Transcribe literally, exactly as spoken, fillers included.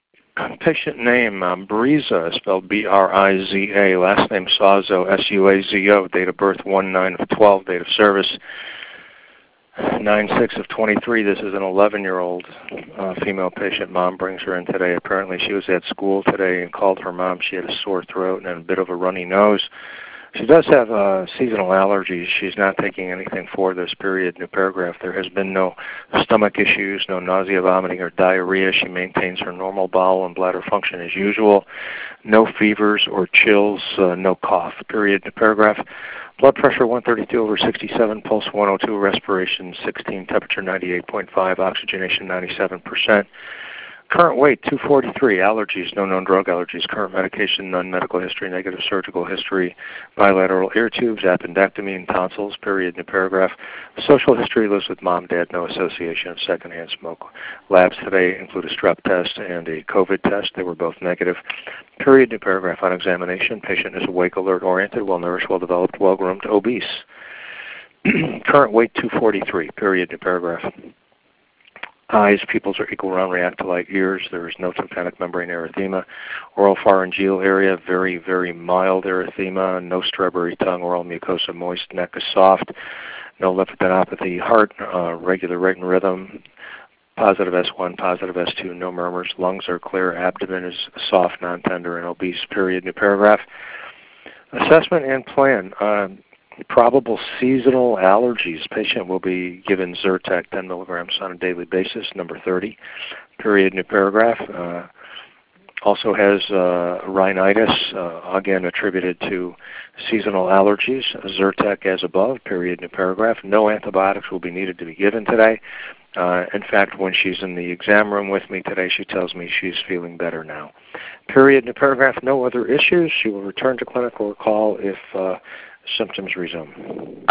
Patient name, um, Briza, spelled B R I Z A. Last name Suazo, S U A Z O. Date of birth one nine of twelve. Date of service nine six of twenty-three. This is an eleven-year-old uh, female patient. Mom brings her in today. Apparently she was at school today and called her mom. She had a sore throat and a bit of a runny nose. She does have uh, seasonal allergies. She's not taking anything for this period. New paragraph. There has been no stomach issues, no nausea, vomiting, or diarrhea. She maintains her normal bowel and bladder function as usual. No fevers or chills, uh, no cough. Period. New paragraph. Blood pressure one thirty-two over sixty-seven, pulse one oh two, respiration sixteen, temperature ninety-eight point five, oxygenation ninety-seven percent. Current weight two forty-three, allergies, no known drug allergies, current medication, none, medical history, negative surgical history, bilateral ear tubes, appendectomy, and tonsils, period, new paragraph. Social history, lives with mom, dad, no association of secondhand smoke. Labs today include a strep test and a COVID test. They were both negative. Period, new paragraph. On examination, patient is awake, alert, oriented, well-nourished, well-developed, well-groomed, obese. Current weight two forty-three, period, new paragraph. Eyes, pupils are equal round, react to light. Ears, there is no tympanic membrane erythema. Oral pharyngeal area, very, very mild erythema. No strawberry tongue. Oral mucosa moist. Neck is soft. No lymphadenopathy. Heart, uh, regular rate and rhythm. Positive S one, positive S two, no murmurs. Lungs are clear. Abdomen is soft, non-tender, and obese. Period. New paragraph. Assessment and plan. Uh, Probable seasonal allergies. Patient will be given Zyrtec ten milligrams on a daily basis, number thirty. Period, new paragraph. Uh, also has uh, rhinitis, uh, again attributed to seasonal allergies. Zyrtec as above, period, new paragraph. No antibiotics will be needed to be given today. Uh, in fact, when she's in the exam room with me today, she tells me she's feeling better now. Period, new paragraph. No other issues. She will return to clinic or call if uh, symptoms resume.